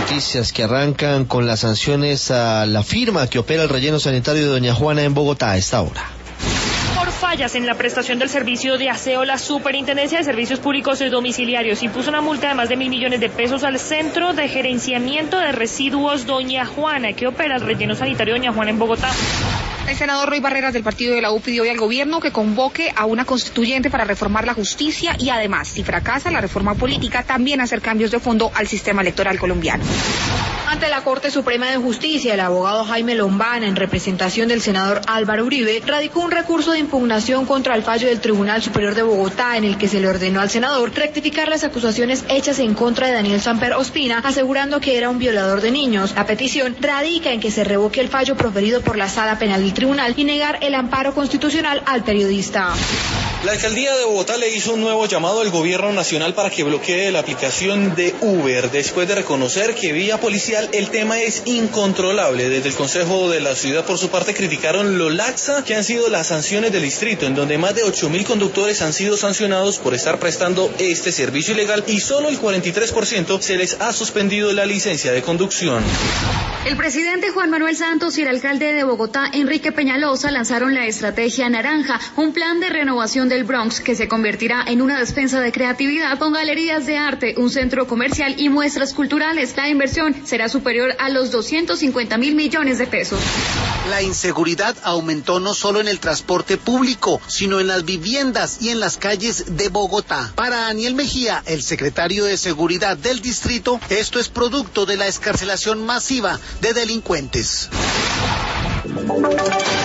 noticias que arrancan con las sanciones a la firma que opera el relleno sanitario de Doña Juana en Bogotá a esta hora. Por fallas en la prestación del servicio de aseo, la Superintendencia de Servicios Públicos y Domiciliarios impuso una multa de más de 1.000 millones de pesos al Centro de Gerenciamiento de Residuos Doña Juana, que opera el relleno sanitario Doña Juana en Bogotá. El senador Roy Barreras del partido de la U pidió hoy al gobierno que convoque a una constituyente para reformar la justicia y además, si fracasa la reforma política, también hacer cambios de fondo al sistema electoral colombiano. Ante la Corte Suprema de Justicia, el abogado Jaime Lombana, en representación del senador Álvaro Uribe, radicó un recurso de impugnación contra el fallo del Tribunal Superior de Bogotá, en el que se le ordenó al senador rectificar las acusaciones hechas en contra de Daniel Samper Ospina, asegurando que era un violador de niños. La petición radica en que se revoque el fallo proferido por la Sala Penal del Tribunal y negar el amparo constitucional al periodista. La alcaldía de Bogotá le hizo un nuevo llamado al gobierno nacional para que bloquee la aplicación de Uber, después de reconocer que vía policial el tema es incontrolable. Desde el Consejo de la Ciudad, por su parte, criticaron lo laxa que han sido las sanciones del distrito, en donde más de 8.000 conductores han sido sancionados por estar prestando este servicio ilegal y solo el 43% se les ha suspendido la licencia de conducción. El presidente Juan Manuel Santos y el alcalde de Bogotá, Enrique Peñalosa, lanzaron la Estrategia Naranja, un plan de renovación del Bronx que se convertirá en una despensa de creatividad con galerías de arte, un centro comercial y muestras culturales. La inversión será superior a los 250.000 millones de pesos. La inseguridad aumentó no solo en el transporte público, sino en las viviendas y en las calles de Bogotá. Para Daniel Mejía, el secretario de Seguridad del distrito, esto es producto de la excarcelación masiva de delincuentes.